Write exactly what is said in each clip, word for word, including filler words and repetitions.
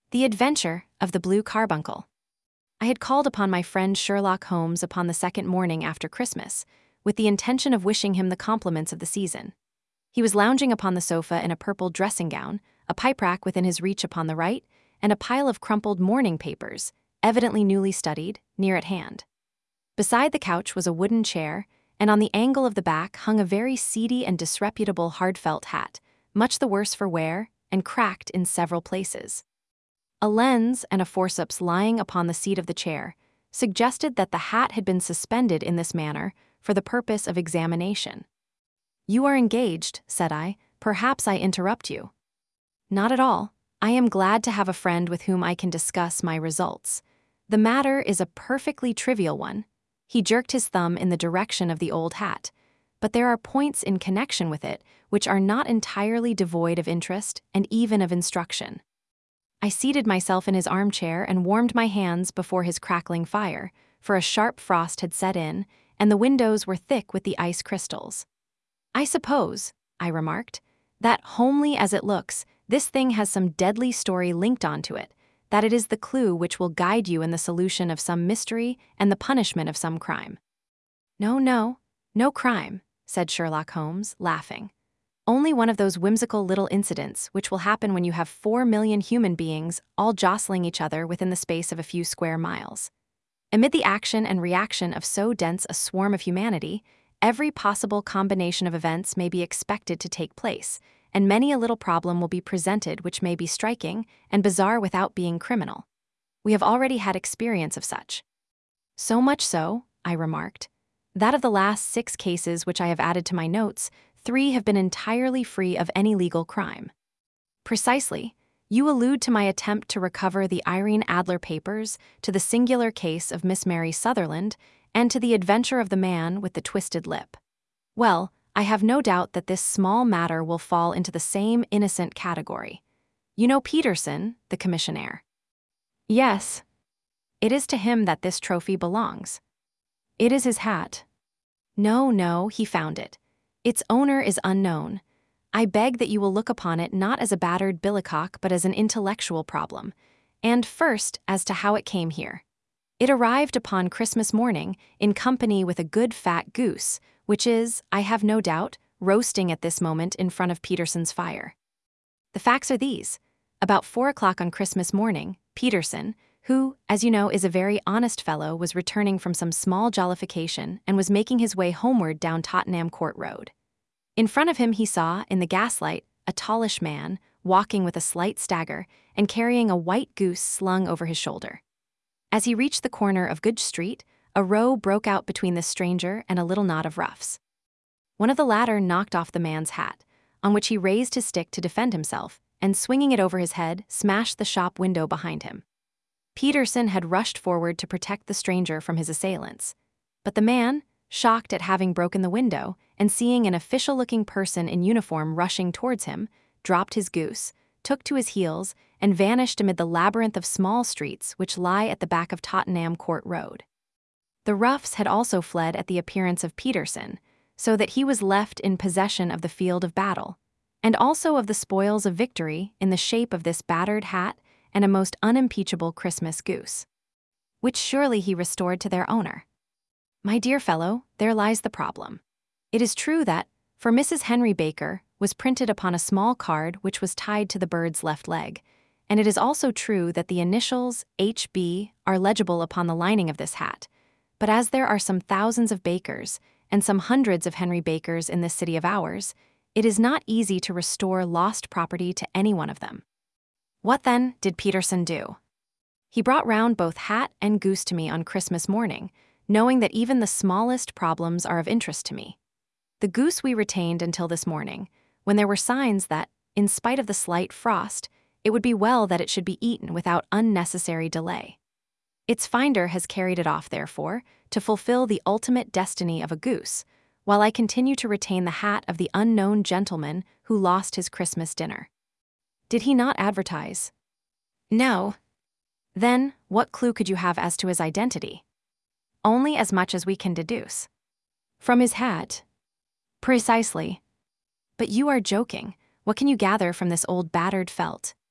The Adventure of the Blue Carbuncle. I had called upon my friend Sherlock Holmes upon the second morning after Christmas, with the intention of wishing him the compliments of the season. He was lounging upon the sofa in a purple dressing gown, a pipe rack within his reach upon the right, and a pile of crumpled morning papers, evidently newly studied, near at hand. Beside the couch was a wooden chair, and on the angle of the back hung a very seedy and disreputable hard felt hat, much the worse for wear, and cracked in several places. A lens and a forceps lying upon the seat of the chair suggested that the hat had been suspended in this manner for the purpose of examination. "You are engaged," said I. "Perhaps I interrupt you." "Not at all. I am glad to have a friend with whom I can discuss my results. The matter is a perfectly trivial one." He jerked his thumb in the direction of the old hat. "But there are points in connection with it which are not entirely devoid of interest and even of instruction." I seated myself in his armchair and warmed my hands before his crackling fire, for a sharp frost had set in, and the windows were thick with the ice crystals. "I suppose," I remarked, "that, homely as it looks, this thing has some deadly story linked onto it, that it is the clue which will guide you in the solution of some mystery and the punishment of some crime." "No, no, no crime," said Sherlock Holmes, laughing. "Only one of those whimsical little incidents which will happen when you have four million human beings all jostling each other within the space of a few square miles. Amid the action and reaction of so dense a swarm of humanity, every possible combination of events may be expected to take place, and many a little problem will be presented which may be striking and bizarre without being criminal. We have already had experience of such." "So much so," I remarked, "that of the last six cases which I have added to my notes, three have been entirely free of any legal crime." "Precisely. You allude to my attempt to recover the Irene Adler papers, to the singular case of Miss Mary Sutherland, and to the adventure of the man with the twisted lip. Well, I have no doubt that this small matter will fall into the same innocent category. You know Peterson, the commissionaire?" "Yes." "It is to him that this trophy belongs." "It is his hat." "No, no, he found it. Its owner is unknown. I beg that you will look upon it not as a battered billycock but as an intellectual problem, and first as to how it came here. It arrived upon Christmas morning in company with a good fat goose, which is, I have no doubt, roasting at this moment in front of Peterson's fire. The facts are these. About four o'clock on Christmas morning, Peterson, who, as you know, is a very honest fellow, was returning from some small jollification and was making his way homeward down Tottenham Court Road. In front of him he saw, in the gaslight, a tallish man, walking with a slight stagger and carrying a white goose slung over his shoulder. As he reached the corner of Goodge Street, a row broke out between the stranger and a little knot of roughs. One of the latter knocked off the man's hat, on which he raised his stick to defend himself, and swinging it over his head, smashed the shop window behind him. Peterson had rushed forward to protect the stranger from his assailants. But the man, shocked at having broken the window and seeing an official-looking person in uniform rushing towards him, dropped his goose, took to his heels, and vanished amid the labyrinth of small streets which lie at the back of Tottenham Court Road. The roughs had also fled at the appearance of Peterson, so that he was left in possession of the field of battle, and also of the spoils of victory in the shape of this battered hat and a most unimpeachable Christmas goose, which surely he restored to their owner. My dear fellow, there lies the problem. It is true that, for Missus Henry Baker, was printed upon a small card which was tied to the bird's left leg, and it is also true that the initials H B are legible upon the lining of this hat, but as there are some thousands of Bakers and some hundreds of Henry Bakers in this city of ours, it is not easy to restore lost property to any one of them. What, then, did Peterson do? He brought round both hat and goose to me on Christmas morning, knowing that even the smallest problems are of interest to me. The goose we retained until this morning, when there were signs that, in spite of the slight frost, it would be well that it should be eaten without unnecessary delay. Its finder has carried it off, therefore, to fulfill the ultimate destiny of a goose, while I continue to retain the hat of the unknown gentleman who lost his Christmas dinner. Did he not advertise? No. Then, what clue could you have as to his identity? Only as much as we can deduce. From his hat? Precisely. But you are joking. What can you gather from this old battered felt?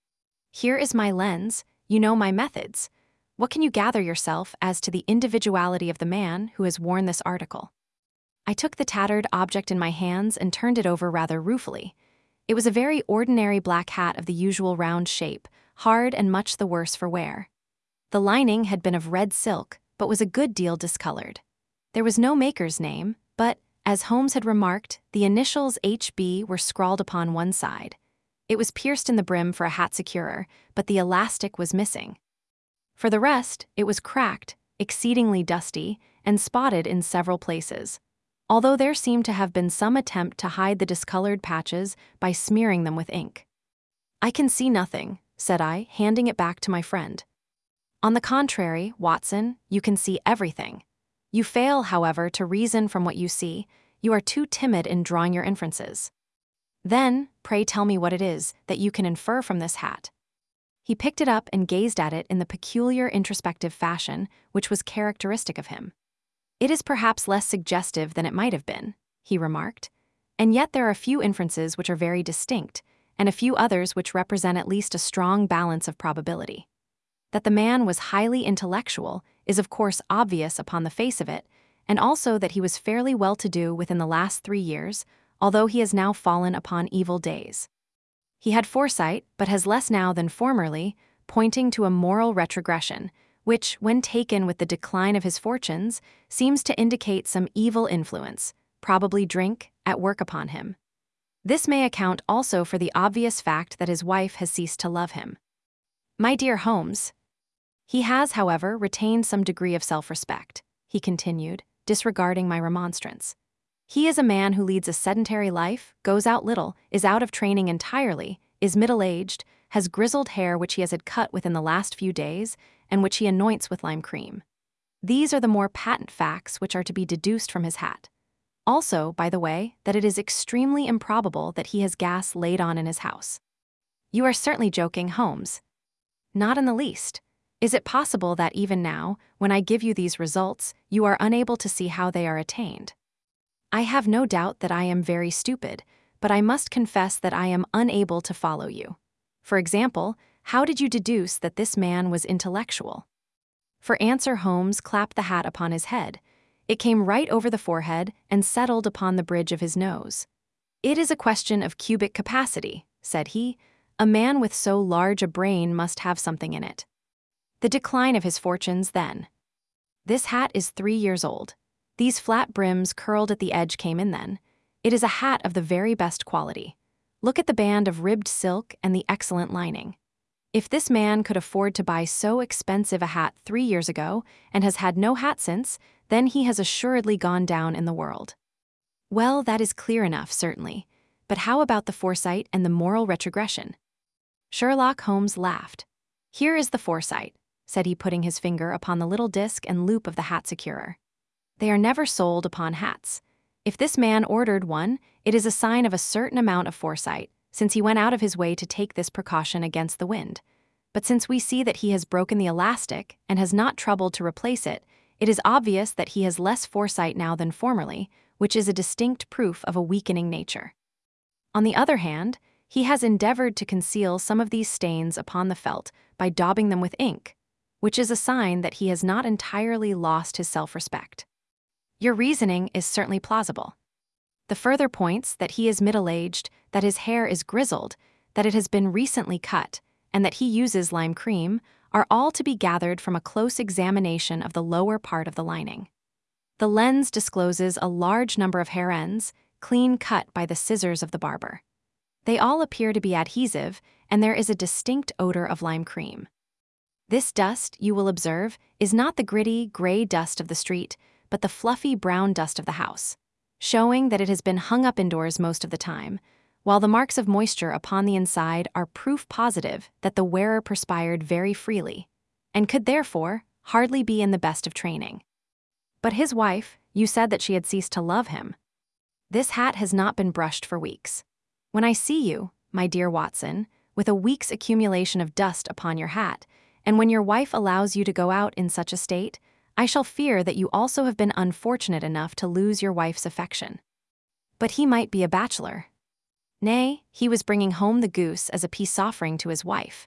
Here is my lens, you know my methods. What can you gather yourself as to the individuality of the man who has worn this article? I took the tattered object in my hands and turned it over rather ruefully. It was a very ordinary black hat of the usual round shape, hard and much the worse for wear. The lining had been of red silk, but was a good deal discolored. There was no maker's name, but, as Holmes had remarked, the initials H B were scrawled upon one side. It was pierced in the brim for a hat securer, but the elastic was missing. For the rest, it was cracked, exceedingly dusty, and spotted in several places, although there seemed to have been some attempt to hide the discolored patches by smearing them with ink. "I can see nothing," said I, handing it back to my friend. "On the contrary, Watson, you can see everything. You fail, however, to reason from what you see. You are too timid in drawing your inferences. Then, pray tell me what it is that you can infer from this hat." He picked it up and gazed at it in the peculiar introspective fashion which was characteristic of him. "It is perhaps less suggestive than it might have been," he remarked, "and yet there are a few inferences which are very distinct, and a few others which represent at least a strong balance of probability. That the man was highly intellectual is of course obvious upon the face of it, and also that he was fairly well-to-do within the last three years, although he has now fallen upon evil days. He had foresight, but has less now than formerly, pointing to a moral retrogression, which, when taken with the decline of his fortunes, seems to indicate some evil influence, probably drink, at work upon him. This may account also for the obvious fact that his wife has ceased to love him. My dear Holmes, he has, however, retained some degree of self-respect," he continued, disregarding my remonstrance. "He is a man who leads a sedentary life, goes out little, is out of training entirely, is middle-aged, has grizzled hair which he has had cut within the last few days, and which he anoints with lime cream. These are the more patent facts which are to be deduced from his hat. Also, by the way, that it is extremely improbable that he has gas laid on in his house." "You are certainly joking, Holmes." "Not in the least. Is it possible that even now, when I give you these results, you are unable to see how they are attained?" "I have no doubt that I am very stupid, but I must confess that I am unable to follow you. For example, how did you deduce that this man was intellectual?" For answer, Holmes clapped the hat upon his head. It came right over the forehead and settled upon the bridge of his nose. "It is a question of cubic capacity," said he. "A man with so large a brain must have something in it." The decline of his fortunes, then. This hat is three years old. These flat brims curled at the edge came in then. It is a hat of the very best quality. Look at the band of ribbed silk and the excellent lining. If this man could afford to buy so expensive a hat three years ago and has had no hat since, then he has assuredly gone down in the world. Well, that is clear enough, certainly. But how about the foresight and the moral retrogression? Sherlock Holmes laughed. "Here is the foresight," said he, putting his finger upon the little disc and loop of the hat securer. "They are never sold upon hats. If this man ordered one, it is a sign of a certain amount of foresight, since he went out of his way to take this precaution against the wind. But since we see that he has broken the elastic and has not troubled to replace it, it is obvious that he has less foresight now than formerly, which is a distinct proof of a weakening nature. On the other hand, he has endeavored to conceal some of these stains upon the felt by daubing them with ink, which is a sign that he has not entirely lost his self-respect. Your reasoning is certainly plausible. The further points that he is middle-aged, that his hair is grizzled, that it has been recently cut, and that he uses lime cream, are all to be gathered from a close examination of the lower part of the lining. The lens discloses a large number of hair ends, clean cut by the scissors of the barber. They all appear to be adhesive, and there is a distinct odor of lime cream. This dust, you will observe, is not the gritty, gray dust of the street, but the fluffy brown dust of the house, showing that it has been hung up indoors most of the time, while the marks of moisture upon the inside are proof positive that the wearer perspired very freely, and could therefore hardly be in the best of training. But his wife, you said that she had ceased to love him. This hat has not been brushed for weeks. When I see you, my dear Watson, with a week's accumulation of dust upon your hat, and when your wife allows you to go out in such a state, I shall fear that you also have been unfortunate enough to lose your wife's affection. But he might be a bachelor. Nay, he was bringing home the goose as a peace offering to his wife.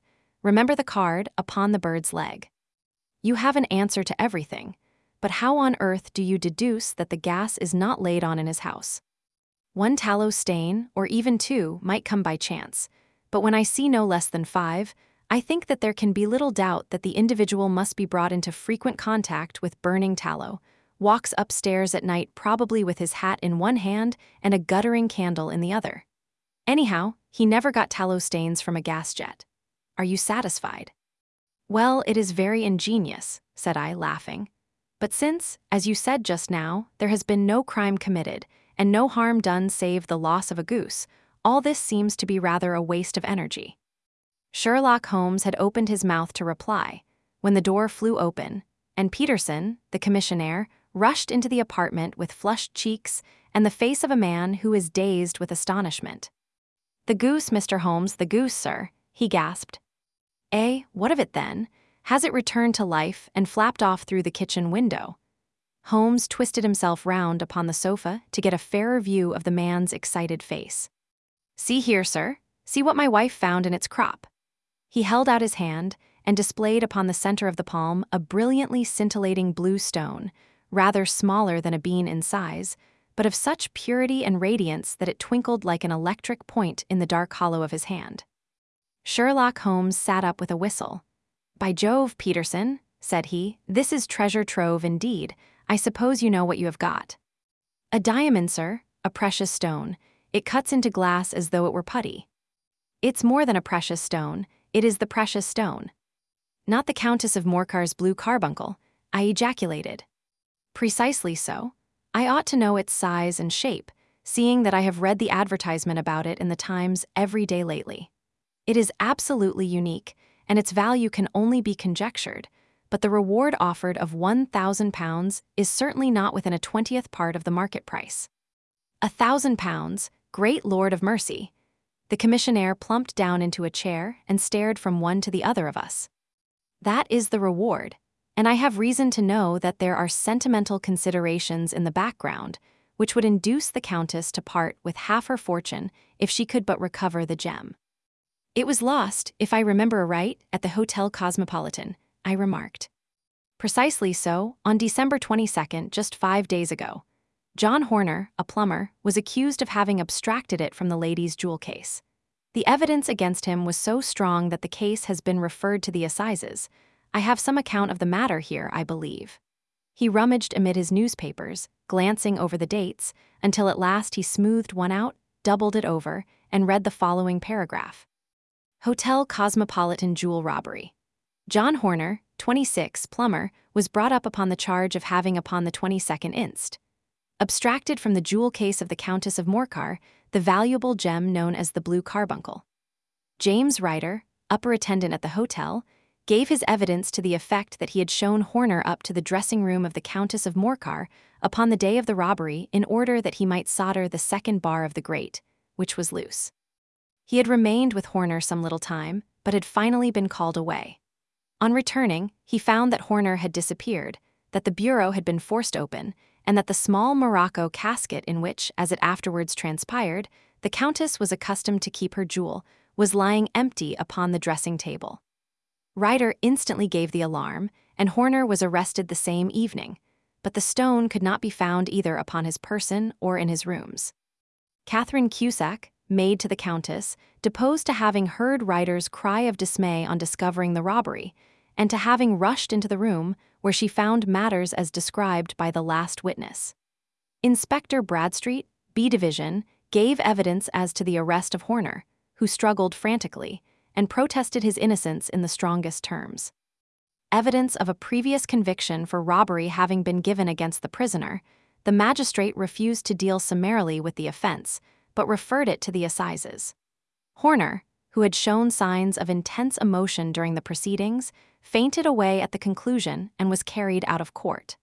Remember the card upon the bird's leg. You have an answer to everything, but how on earth do you deduce that the gas is not laid on in his house? One tallow stain, or even two, might come by chance, but when I see no less than five, I think that there can be little doubt that the individual must be brought into frequent contact with burning tallow, walks upstairs at night probably with his hat in one hand and a guttering candle in the other. Anyhow, he never got tallow stains from a gas jet. Are you satisfied? Well, it is very ingenious, said I, laughing. But since, as you said just now, there has been no crime committed, and no harm done save the loss of a goose, all this seems to be rather a waste of energy. Sherlock Holmes had opened his mouth to reply, when the door flew open, and Peterson, the commissionaire, rushed into the apartment with flushed cheeks and the face of a man who is dazed with astonishment. "The goose, Mister Holmes, the goose, sir," he gasped. "Eh, what of it then? Has it returned to life and flapped off through the kitchen window?" Holmes twisted himself round upon the sofa to get a fairer view of the man's excited face. "See here, sir. See what my wife found in its crop." He held out his hand and displayed upon the center of the palm a brilliantly scintillating blue stone, rather smaller than a bean in size, but of such purity and radiance that it twinkled like an electric point in the dark hollow of his hand. Sherlock Holmes sat up with a whistle. "By Jove, Peterson," said he, "this is treasure trove indeed. I suppose you know what you have got." "A diamond, sir, a precious stone. It cuts into glass as though it were putty." "It's more than a precious stone, it is the precious stone." "Not the Countess of Morcar's blue carbuncle," I ejaculated. "Precisely so. I ought to know its size and shape, seeing that I have read the advertisement about it in the Times every day lately. It is absolutely unique, and its value can only be conjectured, but the reward offered of one thousand pounds is certainly not within a twentieth part of the market price." "A thousand pounds, great Lord of mercy!" The commissionaire plumped down into a chair and stared from one to the other of us. "That is the reward, and I have reason to know that there are sentimental considerations in the background which would induce the Countess to part with half her fortune if she could but recover the gem." "It was lost, if I remember aright, at the Hotel Cosmopolitan," I remarked. "Precisely so, on December twenty-second, just five days ago. John Horner, a plumber, was accused of having abstracted it from the lady's jewel case. The evidence against him was so strong that the case has been referred to the assizes. I have some account of the matter here, I believe." He rummaged amid his newspapers, glancing over the dates, until at last he smoothed one out, doubled it over, and read the following paragraph. "Hotel Cosmopolitan jewel robbery. John Horner, twenty-six, plumber, was brought up upon the charge of having upon the twenty-second inst. abstracted from the jewel case of the Countess of Morcar the valuable gem known as the blue carbuncle. James Ryder, upper attendant at the hotel, gave his evidence to the effect that he had shown Horner up to the dressing room of the Countess of Morcar upon the day of the robbery in order that he might solder the second bar of the grate, which was loose. He had remained with Horner some little time, but had finally been called away. On returning, he found that Horner had disappeared, that the bureau had been forced open, and that the small morocco casket in which, as it afterwards transpired, the Countess was accustomed to keep her jewel, was lying empty upon the dressing table. Ryder instantly gave the alarm, and Horner was arrested the same evening, but the stone could not be found either upon his person or in his rooms. Catherine Cusack, maid to the Countess, deposed to having heard Ryder's cry of dismay on discovering the robbery, and to having rushed into the room where she found matters as described by the last witness. Inspector Bradstreet, B Division, gave evidence as to the arrest of Horner, who struggled frantically, and protested his innocence in the strongest terms. Evidence of a previous conviction for robbery having been given against the prisoner, the magistrate refused to deal summarily with the offense, but referred it to the assizes. Horner, who had shown signs of intense emotion during the proceedings, fainted away at the conclusion and was carried out of court.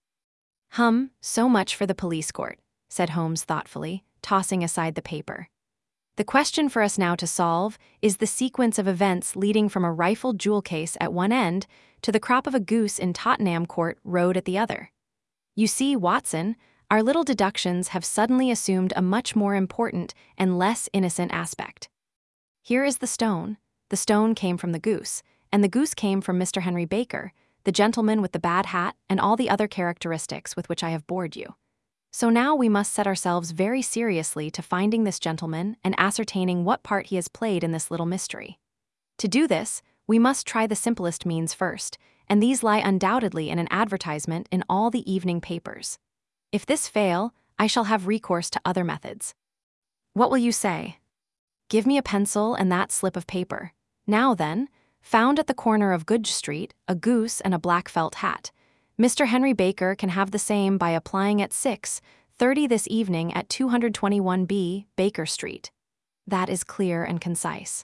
"Hum, so much for the police court," said Holmes thoughtfully, tossing aside the paper. "The question for us now to solve is the sequence of events leading from a rifled jewel case at one end to the crop of a goose in Tottenham Court Road at the other. You see, Watson, our little deductions have suddenly assumed a much more important and less innocent aspect. Here is the stone. The stone came from the goose, and the goose came from Mister Henry Baker, the gentleman with the bad hat and all the other characteristics with which I have bored you. So now we must set ourselves very seriously to finding this gentleman and ascertaining what part he has played in this little mystery. To do this, we must try the simplest means first, and these lie undoubtedly in an advertisement in all the evening papers. If this fail, I shall have recourse to other methods. What will you say? Give me a pencil and that slip of paper. Now then, found at the corner of Goodge Street, a goose and a black felt hat. Mister Henry Baker can have the same by applying at six thirty this evening at two twenty-one B Baker Street. That is clear and concise.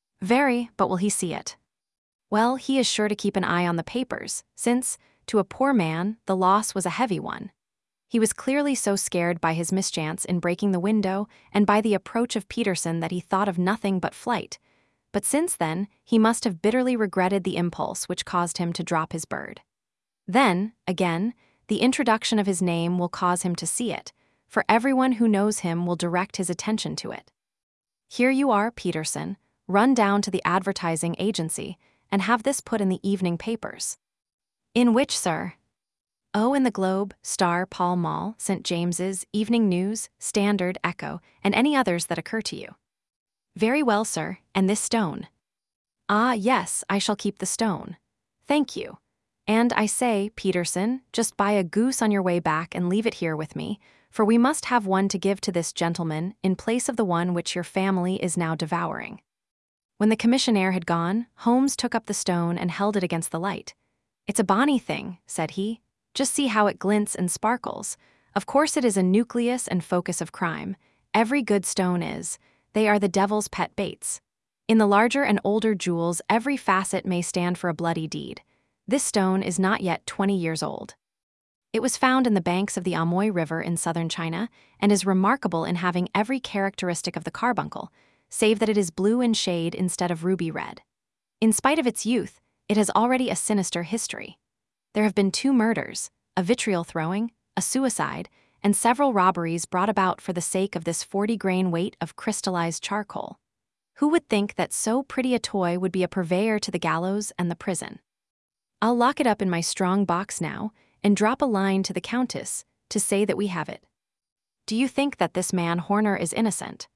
Very, but will he see it? Well, he is sure to keep an eye on the papers, since, to a poor man, the loss was a heavy one. He was clearly so scared by his mischance in breaking the window and by the approach of Peterson that he thought of nothing but flight. But since then, he must have bitterly regretted the impulse which caused him to drop his bird. Then, again, the introduction of his name will cause him to see it, for everyone who knows him will direct his attention to it. Here you are, Peterson. Run down to the advertising agency and have this put in the evening papers. In which, sir? Oh, in the Globe, Star, Pall Mall, Saint James's, Evening News, Standard, Echo, and any others that occur to you. Very well, sir, and this stone? Ah, yes, I shall keep the stone. Thank you. And I say, Peterson, just buy a goose on your way back and leave it here with me, for we must have one to give to this gentleman in place of the one which your family is now devouring. When the commissionaire had gone, Holmes took up the stone and held it against the light. It's a bonny thing, said he. Just see how it glints and sparkles. Of course it is a nucleus and focus of crime. Every good stone is. They are the devil's pet baits. In the larger and older jewels, every facet may stand for a bloody deed. This stone is not yet twenty years old. It was found in the banks of the Amoy River in southern China and is remarkable in having every characteristic of the carbuncle, save that it is blue in shade instead of ruby red. In spite of its youth, it has already a sinister history. There have been two murders, a vitriol throwing, a suicide, and several robberies brought about for the sake of this forty-grain weight of crystallized charcoal. Who would think that so pretty a toy would be a purveyor to the gallows and the prison? I'll lock it up in my strong box now and drop a line to the Countess to say that we have it. Do you think that this man Horner is innocent?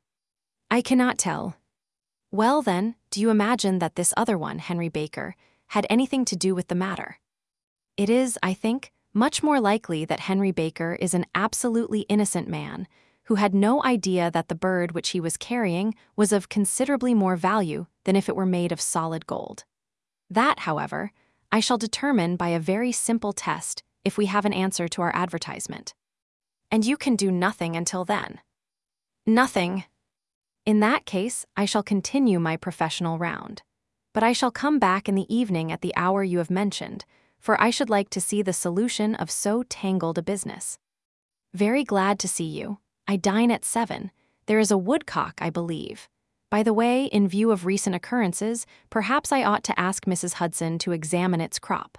I cannot tell. Well then, do you imagine that this other one, Henry Baker, had anything to do with the matter? It is, I think, much more likely that Henry Baker is an absolutely innocent man who had no idea that the bird which he was carrying was of considerably more value than if it were made of solid gold. That, however, I shall determine by a very simple test if we have an answer to our advertisement. And you can do nothing until then. Nothing. In that case, I shall continue my professional round. But I shall come back in the evening at the hour you have mentioned, for I should like to see the solution of so tangled a business. Very glad to see you. I dine at seven. There is a woodcock, I believe. By the way, in view of recent occurrences, perhaps I ought to ask Missus Hudson to examine its crop.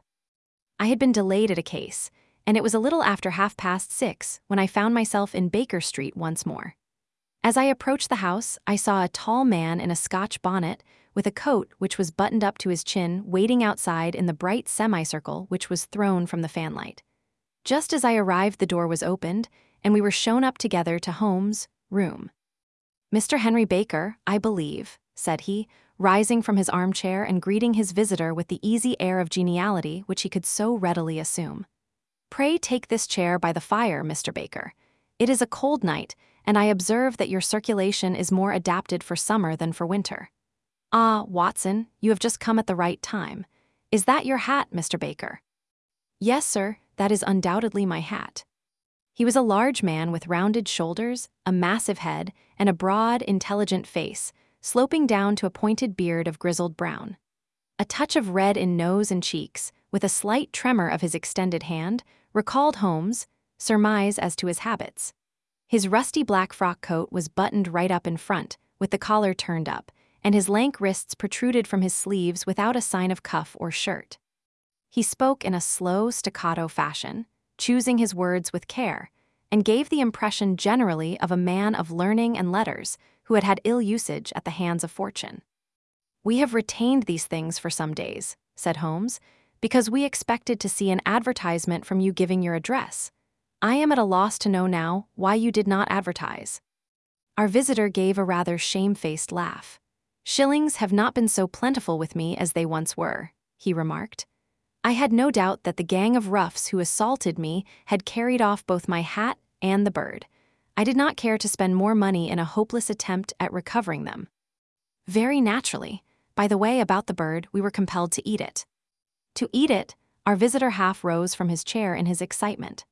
I had been delayed at a case, and it was a little after half past six when I found myself in Baker Street once more. As I approached the house, I saw a tall man in a Scotch bonnet, with a coat which was buttoned up to his chin, waiting outside in the bright semicircle which was thrown from the fanlight. Just as I arrived, the door was opened, and we were shown up together to Holmes' room. Mister Henry Baker, I believe, said he, rising from his armchair and greeting his visitor with the easy air of geniality which he could so readily assume. Pray take this chair by the fire, Mister Baker. It is a cold night, and I observe that your circulation is more adapted for summer than for winter. Ah, Watson, you have just come at the right time. Is that your hat, Mister Baker? Yes, sir, that is undoubtedly my hat. He was a large man with rounded shoulders, a massive head, and a broad, intelligent face, sloping down to a pointed beard of grizzled brown. A touch of red in nose and cheeks, with a slight tremor of his extended hand, recalled Holmes' surmise as to his habits. His rusty black frock coat was buttoned right up in front, with the collar turned up, and his lank wrists protruded from his sleeves without a sign of cuff or shirt. He spoke in a slow, staccato fashion, choosing his words with care, and gave the impression generally of a man of learning and letters who had had ill usage at the hands of fortune. "We have retained these things for some days," said Holmes, "because we expected to see an advertisement from you giving your address. I am at a loss to know now why you did not advertise." Our visitor gave a rather shamefaced laugh. "Shillings have not been so plentiful with me as they once were," he remarked. "I had no doubt that the gang of roughs who assaulted me had carried off both my hat and the bird. I did not care to spend more money in a hopeless attempt at recovering them." "Very naturally. By the way, about the bird, we were compelled to eat it." To eat it? Our visitor half rose from his chair in his excitement.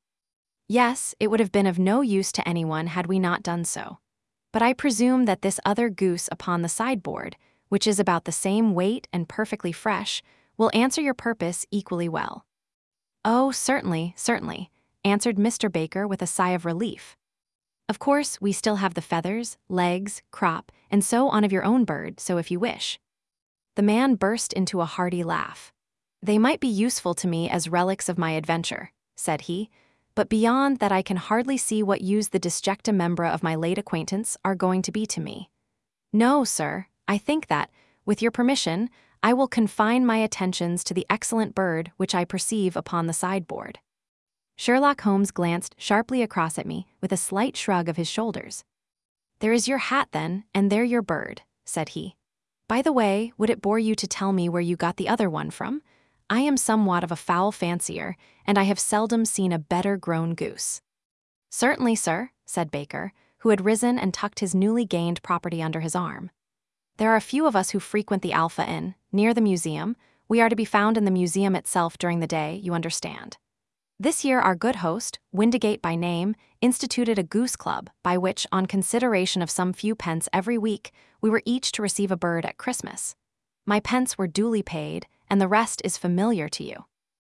"Yes, it would have been of no use to anyone had we not done so. But I presume that this other goose upon the sideboard, which is about the same weight and perfectly fresh, will answer your purpose equally well." "Oh, certainly, certainly," answered Mister Baker with a sigh of relief. "Of course, we still have the feathers, legs, crop, and so on of your own bird, so if you wish." The man burst into a hearty laugh. "They might be useful to me as relics of my adventure," said he, "but beyond that I can hardly see what use the disjecta membra of my late acquaintance are going to be to me. No, sir, I think that, with your permission, I will confine my attentions to the excellent bird which I perceive upon the sideboard." Sherlock Holmes glanced sharply across at me with a slight shrug of his shoulders. "There is your hat, then, and there your bird," said he. "By the way, would it bore you to tell me where you got the other one from? I am somewhat of a fowl fancier, and I have seldom seen a better-grown goose." "Certainly, sir," said Baker, who had risen and tucked his newly gained property under his arm. "There are a few of us who frequent the Alpha Inn, near the museum. We are to be found in the museum itself during the day, you understand. This year our good host, Windigate by name, instituted a goose club by which, on consideration of some few pence every week, we were each to receive a bird at Christmas. My pence were duly paid, and the rest is familiar to you.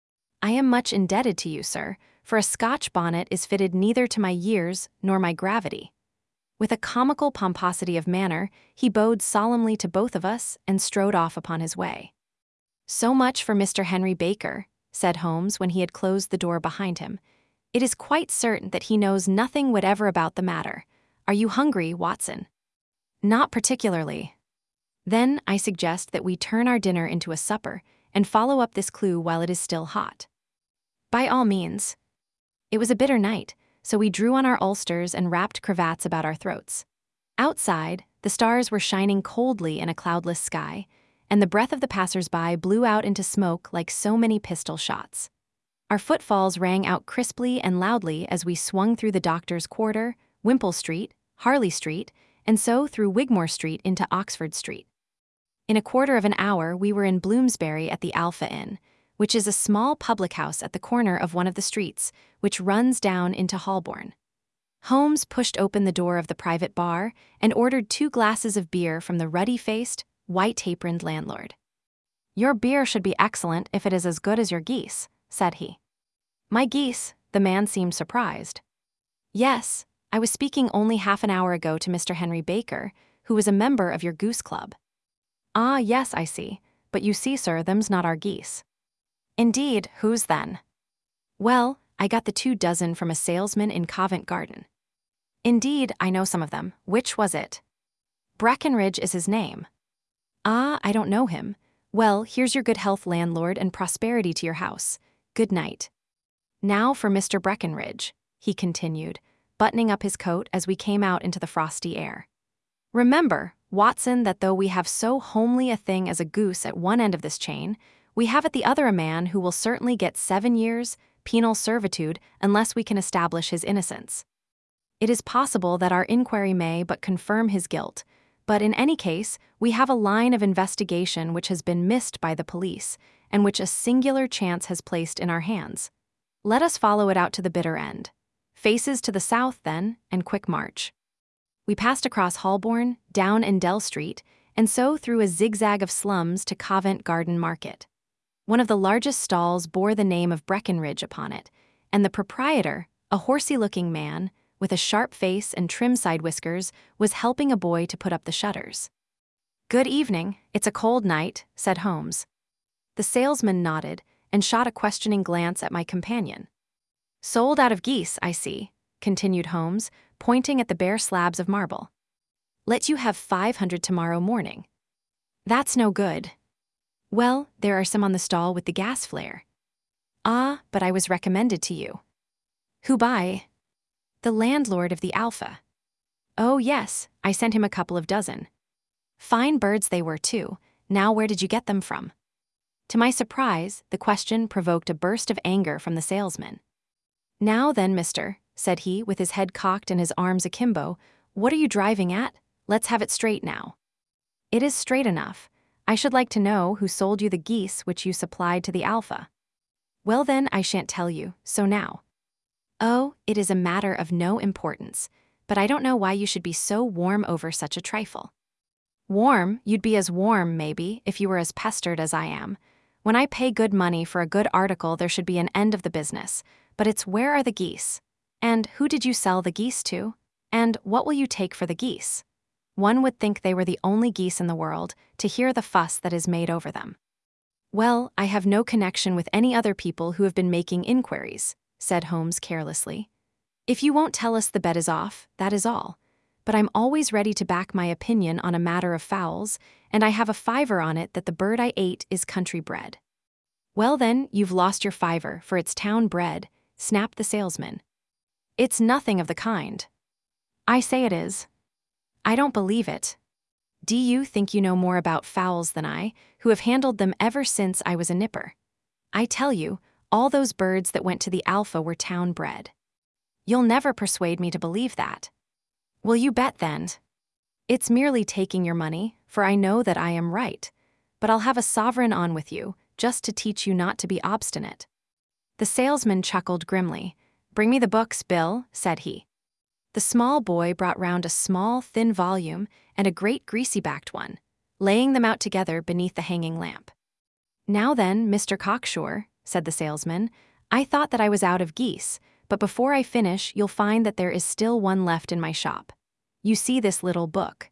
I am much indebted to you, sir, for a Scotch bonnet is fitted neither to my years nor my gravity." With a comical pomposity of manner, he bowed solemnly to both of us and strode off upon his way. "So much for Mister Henry Baker," said Holmes when he had closed the door behind him. "It is quite certain that he knows nothing whatever about the matter. Are you hungry, Watson?" "Not particularly." "Then I suggest that we turn our dinner into a supper and follow up this clue while it is still hot." "By all means." It was a bitter night, so we drew on our ulsters and wrapped cravats about our throats. Outside, the stars were shining coldly in a cloudless sky, and the breath of the passers-by blew out into smoke like so many pistol shots. Our footfalls rang out crisply and loudly as we swung through the Doctor's Quarter, Wimpole Street, Harley Street, and so through Wigmore Street into Oxford Street. In a quarter of an hour we were in Bloomsbury at the Alpha Inn, which is a small public house at the corner of one of the streets, which runs down into Holborn. Holmes pushed open the door of the private bar and ordered two glasses of beer from the ruddy-faced, white-aproned landlord. "Your beer should be excellent if it is as good as your geese," said he. "My geese?" The man seemed surprised. "Yes, I was speaking only half an hour ago to Mister Henry Baker, who is a member of your goose club." "Ah, yes, I see. But you see, sir, them's not our geese." "Indeed, whose then?" "Well, I got the two dozen from a salesman in Covent Garden." "Indeed, I know some of them. Which was it?" "Breckenridge is his name." "Ah, I don't know him. Well, here's your good health, landlord, and prosperity to your house. Good night. Now for Mister Breckenridge," he continued, buttoning up his coat as we came out into the frosty air. "Remember, Watson, that though we have so homely a thing as a goose at one end of this chain, we have at the other a man who will certainly get seven years' penal servitude unless we can establish his innocence. It is possible that our inquiry may but confirm his guilt, but in any case, we have a line of investigation which has been missed by the police, and which a singular chance has placed in our hands. Let us follow it out to the bitter end. Faces to the south, then, and quick march." We passed across Holborn, down Endell Street, and so through a zigzag of slums to Covent Garden Market. One of the largest stalls bore the name of Breckenridge upon it, and the proprietor, a horsey-looking man, with a sharp face and trim side whiskers, was helping a boy to put up the shutters. "Good evening, it's a cold night," said Holmes. The salesman nodded and shot a questioning glance at my companion. "Sold out of geese, I see," continued Holmes, pointing at the bare slabs of marble. "Let you have five hundred tomorrow morning." That's no good. Well, there are some on the stall with the gas flare. Ah, but I was recommended to you. Who by? The landlord of the Alpha. Oh yes, I sent him a couple of dozen. Fine birds they were too. Now where did you get them from? To my surprise, the question provoked a burst of anger from the salesman. Now then, mister, said he, with his head cocked and his arms akimbo, what are you driving at? Let's have it straight now. It is straight enough. I should like to know who sold you the geese which you supplied to the Alpha. Well then, I shan't tell you, so now. Oh, it is a matter of no importance, but I don't know why you should be so warm over such a trifle. Warm? You'd be as warm, maybe, if you were as pestered as I am. When I pay good money for a good article, there should be an end of the business, but it's where are the geese? And who did you sell the geese to? And what will you take for the geese? One would think they were the only geese in the world, to hear the fuss that is made over them. Well, I have no connection with any other people who have been making inquiries, said Holmes carelessly. If you won't tell us the bet is off, that is all. But I'm always ready to back my opinion on a matter of fowls, and I have a fiver on it that the bird I ate is country bred. Well then, you've lost your fiver, for it's town bred, snapped the salesman. It's nothing of the kind. I say it is. I don't believe it. Do you think you know more about fowls than I, who have handled them ever since I was a nipper? I tell you, all those birds that went to the Alpha were town bred. You'll never persuade me to believe that. Will you bet then? It's merely taking your money, for I know that I am right, but I'll have a sovereign on with you, just to teach you not to be obstinate. The salesman chuckled grimly. Bring me the books, Bill, said he. The small boy brought round a small, thin volume and a great greasy-backed one, laying them out together beneath the hanging lamp. Now then, Mister Cocksure, said the salesman, I thought that I was out of geese, but before I finish, you'll find that there is still one left in my shop. You see this little book.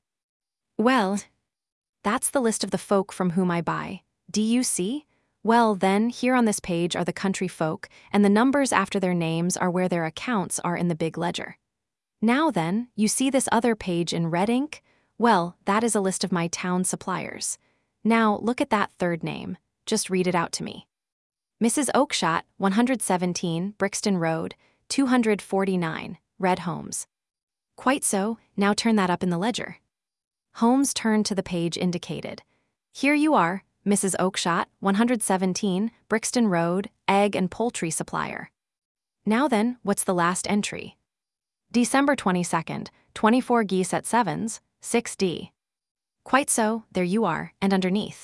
Well, that's the list of the folk from whom I buy. Do you see? Well, then, here on this page are the country folk, and the numbers after their names are where their accounts are in the big ledger. Now then, you see this other page in red ink? Well, that is a list of my town suppliers. Now, look at that third name. Just read it out to me. Missus Oakshott, one hundred seventeen, Brixton Road, two hundred forty-nine, Red Holmes. Quite so, now turn that up in the ledger. Holmes turned to the page indicated. Here you are, Missus Oakshott, one hundred seventeen, Brixton Road, egg and poultry supplier. Now then, what's the last entry? December twenty-second, twenty-four geese at sevens, six D. Quite so, there you are, and underneath.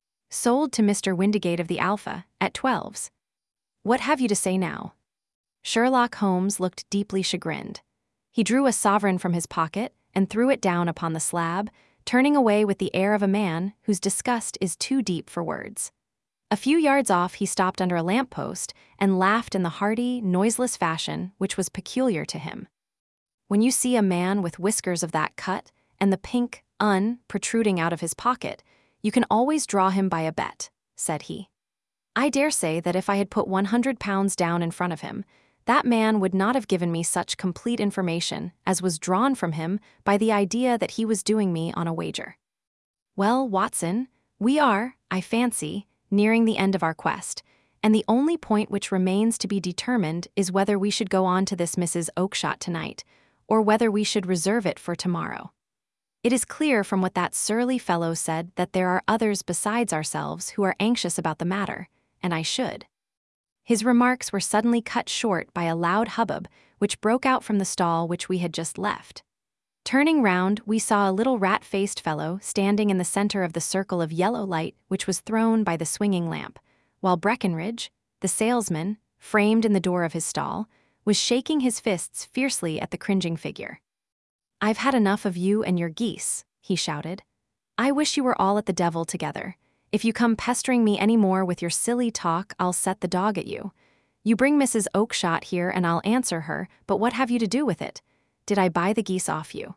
Sold to Mister Windigate of the Alpha, at twelves. What have you to say now? Sherlock Holmes looked deeply chagrined. He drew a sovereign from his pocket and threw it down upon the slab, turning away with the air of a man whose disgust is too deep for words. A few yards off he stopped under a lamp-post and laughed in the hearty, noiseless fashion which was peculiar to him. When you see a man with whiskers of that cut and the pink un protruding out of his pocket, you can always draw him by a bet, said he. I dare say that if I had put one hundred pounds down in front of him, that man would not have given me such complete information as was drawn from him by the idea that he was doing me on a wager. Well, Watson, we are, I fancy, nearing the end of our quest, and the only point which remains to be determined is whether we should go on to this Missus Oakshott tonight, or whether we should reserve it for tomorrow. It is clear from what that surly fellow said that there are others besides ourselves who are anxious about the matter, and I should. His remarks were suddenly cut short by a loud hubbub which broke out from the stall which we had just left. Turning round, we saw a little rat-faced fellow standing in the center of the circle of yellow light which was thrown by the swinging lamp, while Breckenridge, the salesman, framed in the door of his stall, was shaking his fists fiercely at the cringing figure. I've had enough of you and your geese, he shouted. I wish you were all at the devil together. If you come pestering me any more with your silly talk, I'll set the dog at you. You bring Missus Oakshott here and I'll answer her, but what have you to do with it? Did I buy the geese off you?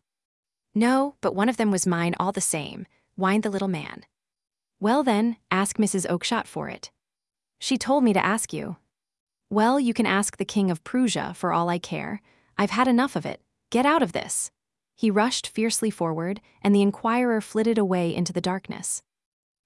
No, but one of them was mine all the same, whined the little man. Well then, ask Missus Oakshott for it. She told me to ask you. Well, you can ask the King of Prussia for all I care. I've had enough of it. Get out of this. He rushed fiercely forward, and the inquirer flitted away into the darkness.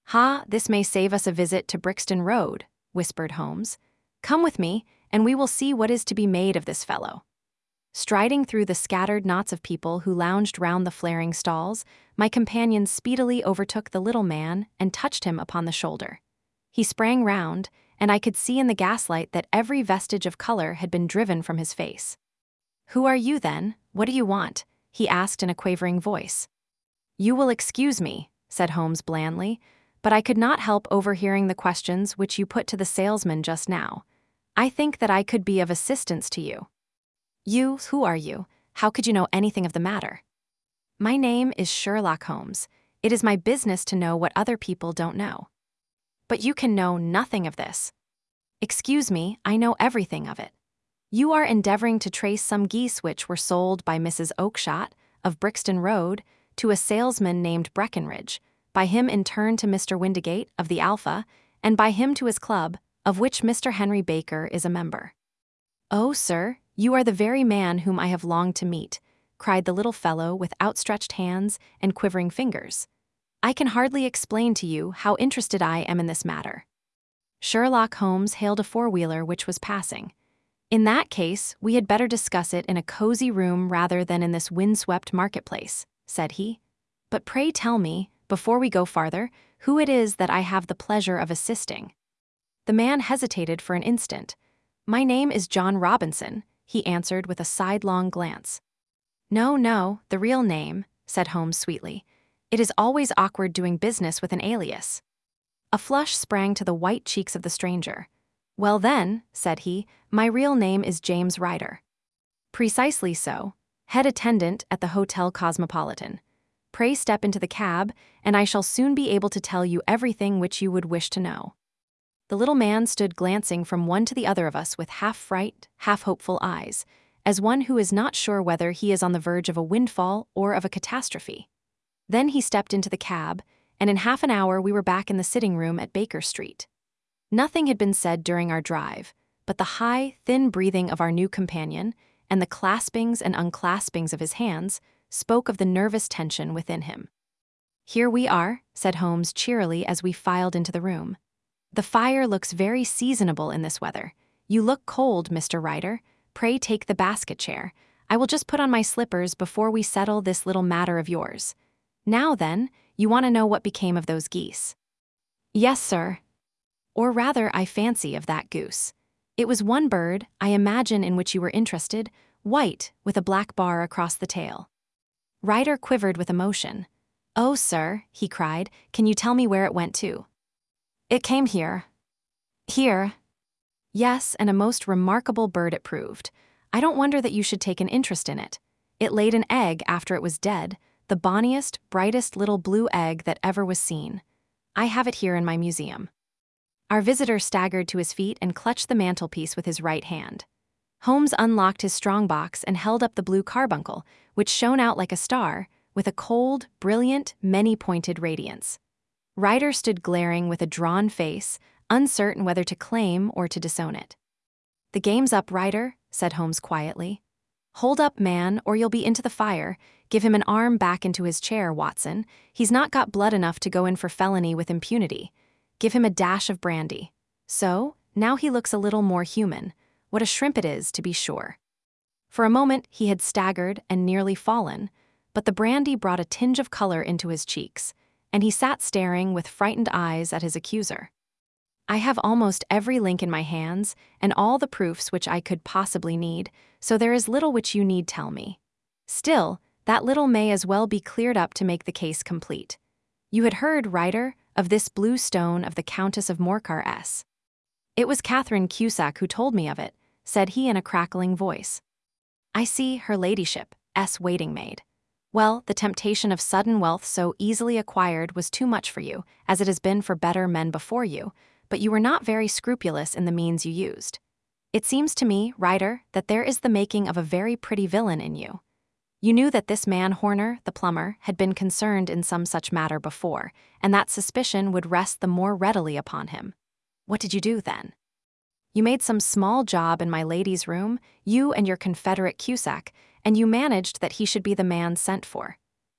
Ha, this may save us a visit to Brixton Road, whispered Holmes. Come with me, and we will see what is to be made of this fellow. Striding through the scattered knots of people who lounged round the flaring stalls, my companion speedily overtook the little man and touched him upon the shoulder. He sprang round, and I could see in the gaslight that every vestige of color had been driven from his face. "Who are you, then? What do you want?" he asked in a quavering voice. "You will excuse me," said Holmes blandly, "but I could not help overhearing the questions which you put to the salesman just now. I think that I could be of assistance to you." "You, who are you? How could you know anything of the matter?" "My name is Sherlock Holmes. It is my business to know what other people don't know." "But you can know nothing of this." "Excuse me, I know everything of it. You are endeavoring to trace some geese which were sold by Missus Oakshott, of Brixton Road, to a salesman named Breckenridge, by him in turn to Mister Windigate, of the Alpha, and by him to his club, of which Mister Henry Baker is a member." "Oh, sir, you are the very man whom I have longed to meet," cried the little fellow with outstretched hands and quivering fingers. "I can hardly explain to you how interested I am in this matter." Sherlock Holmes hailed a four-wheeler which was passing. "In that case, we had better discuss it in a cozy room rather than in this windswept marketplace," said he. "But pray tell me, before we go farther, who it is that I have the pleasure of assisting." The man hesitated for an instant. "My name is John Robinson," he answered with a sidelong glance. "No, no, the real name," said Holmes sweetly. "It is always awkward doing business with an alias." A flush sprang to the white cheeks of the stranger. "Well then," said he, "my real name is James Ryder." "Precisely so, head attendant at the Hotel Cosmopolitan. Pray step into the cab, and I shall soon be able to tell you everything which you would wish to know." The little man stood glancing from one to the other of us with half-fright, half-hopeful eyes, as one who is not sure whether he is on the verge of a windfall or of a catastrophe. Then he stepped into the cab, and in half an hour we were back in the sitting-room at Baker Street. Nothing had been said during our drive, but the high, thin breathing of our new companion, and the claspings and unclaspings of his hands, spoke of the nervous tension within him. "Here we are," said Holmes cheerily as we filed into the room. "The fire looks very seasonable in this weather. You look cold, Mister Ryder. Pray take the basket chair. I will just put on my slippers before we settle this little matter of yours. Now then, you want to know what became of those geese?" "Yes, sir. Or rather, I fancy, of that goose. It was one bird, I imagine, in which you were interested, white, with a black bar across the tail." Ryder quivered with emotion. "Oh, sir," he cried, "can you tell me where it went to?" "It came here." "Here?" "Yes, and a most remarkable bird it proved. I don't wonder that you should take an interest in it. It laid an egg after it was dead, the bonniest, brightest little blue egg that ever was seen. I have it here in my museum." Our visitor staggered to his feet and clutched the mantelpiece with his right hand. Holmes unlocked his strongbox and held up the blue carbuncle, which shone out like a star, with a cold, brilliant, many-pointed radiance. Ryder stood glaring with a drawn face, uncertain whether to claim or to disown it. "The game's up, Ryder," said Holmes quietly. "Hold up, man, or you'll be into the fire. Give him an arm back into his chair, Watson. He's not got blood enough to go in for felony with impunity. Give him a dash of brandy. So, now he looks a little more human. What a shrimp it is, to be sure." For a moment he had staggered and nearly fallen, but the brandy brought a tinge of color into his cheeks, and he sat staring with frightened eyes at his accuser. "I have almost every link in my hands, and all the proofs which I could possibly need, so there is little which you need tell me. Still, that little may as well be cleared up to make the case complete. You had heard, Ryder, of this blue stone of the Countess of Morcar S. "It was Catherine Cusack who told me of it," said he in a crackling voice. "I see, her ladyship, S. waiting-maid. Well, the temptation of sudden wealth so easily acquired was too much for you, as it has been for better men before you, but you were not very scrupulous in the means you used. It seems to me, Ryder, that there is the making of a very pretty villain in you. You knew that this man Horner, the plumber, had been concerned in some such matter before, and that suspicion would rest the more readily upon him. What did you do, then? You made some small job in my lady's room, you and your confederate Cusack, and you managed that he should be the man sent for.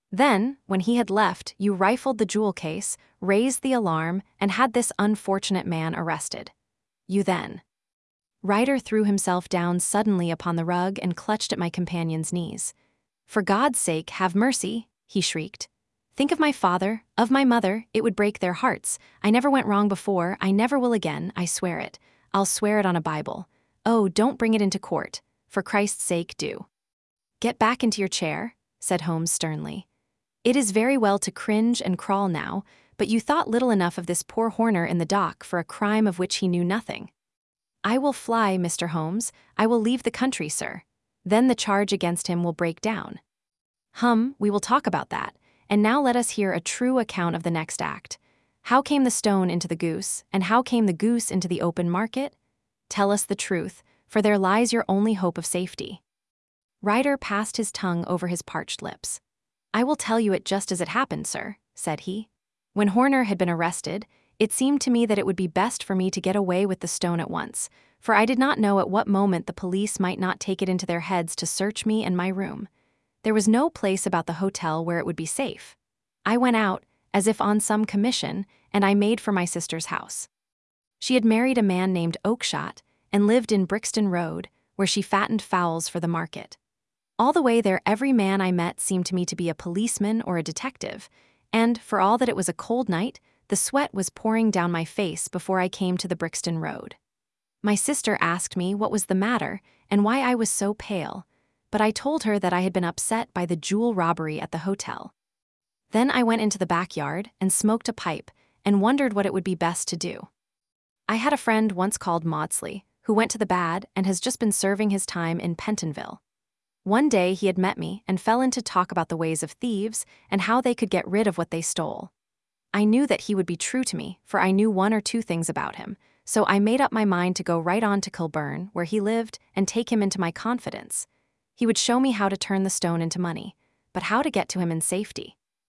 Then, when he had left, you rifled the jewel case, raised the alarm, and had this unfortunate man arrested. You then. Ryder threw himself down suddenly upon the rug and clutched at my companion's knees. "For God's sake, have mercy," he shrieked. "Think of my father, of my mother, it would break their hearts. I never went wrong before, I never will again, I swear it. I'll swear it on a Bible. Oh, don't bring it into court. For Christ's sake, do." "Get back into your chair," said Holmes sternly. "It is very well to cringe and crawl now, but you thought little enough of this poor Horner in the dock for a crime of which he knew nothing." "I will fly, Mister Holmes. I will leave the country, sir. Then the charge against him will break down." "Hum, we will talk about that. And now let us hear a true account of the next act. How came the stone into the goose, and how came the goose into the open market? Tell us the truth, for there lies your only hope of safety." Ryder passed his tongue over his parched lips. "I will tell you it just as it happened, sir," said he. "When Horner had been arrested, it seemed to me that it would be best for me to get away with the stone at once, for I did not know at what moment the police might not take it into their heads to search me and my room. There was no place about the hotel where it would be safe. I went out, as if on some commission, and I made for my sister's house. She had married a man named Oakshott and lived in Brixton Road, where she fattened fowls for the market. All the way there every man I met seemed to me to be a policeman or a detective, and, for all that it was a cold night, the sweat was pouring down my face before I came to the Brixton Road. My sister asked me what was the matter and why I was so pale, but I told her that I had been upset by the jewel robbery at the hotel. Then I went into the backyard and smoked a pipe and wondered what it would be best to do. I had a friend once called Maudsley, who went to the bad and has just been serving his time in Pentonville. One day he had met me and fell into talk about the ways of thieves and how they could get rid of what they stole. I knew that he would be true to me, for I knew one or two things about him, so I made up my mind to go right on to Kilburn, where he lived, and take him into my confidence. He would show me how to turn the stone into money, but how to get to him in safety.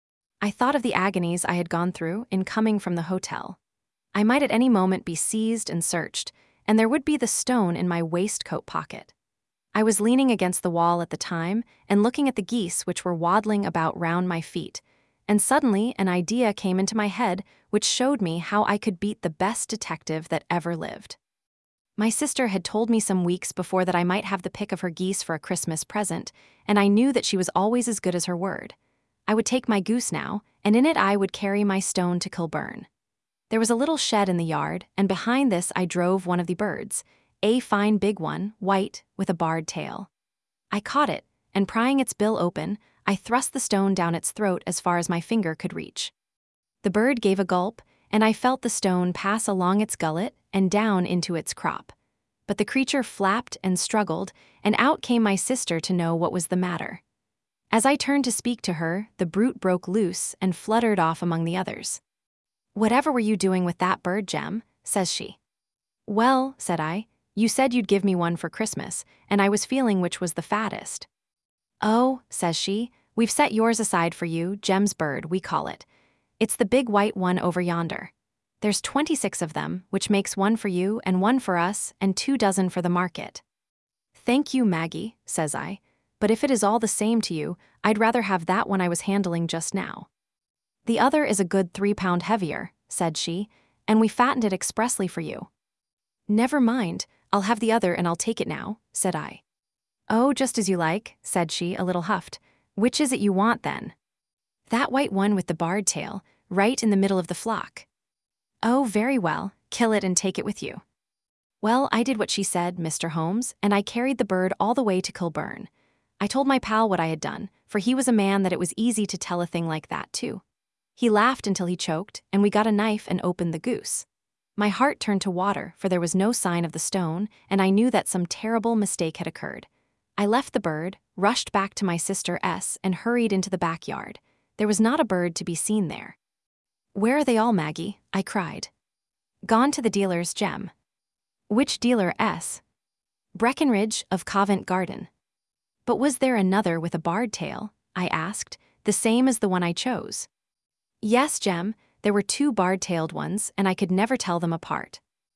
I thought of the agonies I had gone through in coming from the hotel. I might at any moment be seized and searched, and there would be the stone in my waistcoat pocket. I was leaning against the wall at the time and looking at the geese which were waddling about round my feet, and suddenly an idea came into my head which showed me how I could beat the best detective that ever lived. My sister had told me some weeks before that I might have the pick of her geese for a Christmas present, and I knew that she was always as good as her word. I would take my goose now, and in it I would carry my stone to Kilburn. There was a little shed in the yard, and behind this I drove one of the birds, a fine big one, white, with a barred tail. I caught it, and prying its bill open, I thrust the stone down its throat as far as my finger could reach. The bird gave a gulp, and I felt the stone pass along its gullet and down into its crop. But the creature flapped and struggled, and out came my sister to know what was the matter. As I turned to speak to her, the brute broke loose and fluttered off among the others. "Whatever were you doing with that bird, Jem?" says she. "Well," said I, "you said you'd give me one for Christmas, and I was feeling which was the fattest." "Oh," says she, "we've set yours aside for you, Jem's bird, we call it. It's the big white one over yonder. There's twenty-six of them, which makes one for you and one for us and two dozen for the market." "Thank you, Maggie," says I, "but if it is all the same to you, I'd rather have that one I was handling just now." "The other is a good three pound heavier," said she, "and we fattened it expressly for you." "Never mind, I'll have the other and I'll take it now," said I. "Oh, just as you like," said she, a little huffed. "Which is it you want, then?" "That white one with the barred tail, right in the middle of the flock." "Oh, very well, kill it and take it with you." Well, I did what she said, Mister Holmes, and I carried the bird all the way to Kilburn. I told my pal what I had done, for he was a man that it was easy to tell a thing like that, too. He laughed until he choked, and we got a knife and opened the goose. My heart turned to water, for there was no sign of the stone, and I knew that some terrible mistake had occurred. I left the bird, rushed back to my sister S, and hurried into the backyard. There was not a bird to be seen there. "Where are they all, Maggie?" I cried. "Gone to the dealer's, Jem." "Which dealer, S?" "Breckenridge, of Covent Garden." "But was there another with a barred tail?" I asked, "the same as the one I chose?" "Yes, Jem, there were two barred-tailed ones, and I could never tell them apart."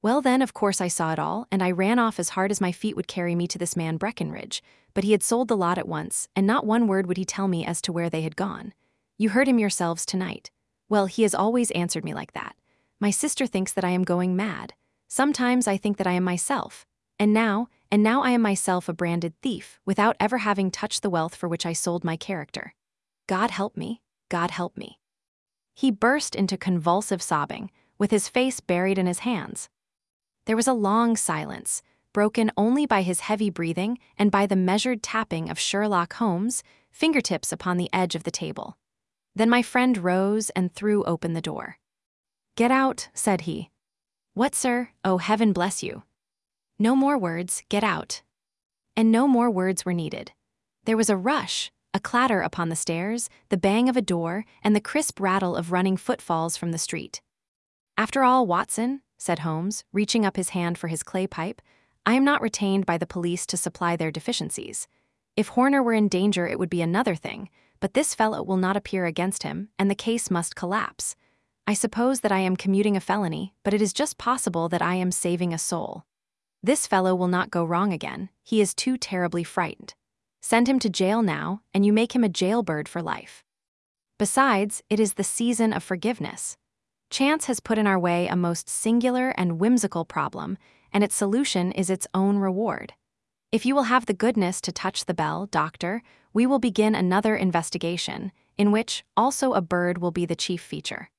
Well then, of course I saw it all, and I ran off as hard as my feet would carry me to this man Breckenridge, but he had sold the lot at once, and not one word would he tell me as to where they had gone. You heard him yourselves tonight. Well, he has always answered me like that. My sister thinks that I am going mad. Sometimes I think that I am myself. And now, and now I am myself a branded thief, without ever having touched the wealth for which I sold my character. God help me, God help me. He burst into convulsive sobbing, with his face buried in his hands. There was a long silence, broken only by his heavy breathing and by the measured tapping of Sherlock Holmes' fingertips upon the edge of the table. Then my friend rose and threw open the door. "Get out," said he. "What, sir? Oh, heaven bless you." No more words, get out. And no more words were needed. There was a rush, a clatter upon the stairs, the bang of a door, and the crisp rattle of running footfalls from the street. "After all, Watson," said Holmes, reaching up his hand for his clay pipe, "I am not retained by the police to supply their deficiencies. If Horner were in danger it would be another thing, but this fellow will not appear against him, and the case must collapse. I suppose that I am commuting a felony, but it is just possible that I am saving a soul. This fellow will not go wrong again, he is too terribly frightened. Send him to jail now, and you make him a jailbird for life. Besides, it is the season of forgiveness. Chance has put in our way a most singular and whimsical problem, and its solution is its own reward. If you will have the goodness to touch the bell, doctor, we will begin another investigation, in which also a bird will be the chief feature."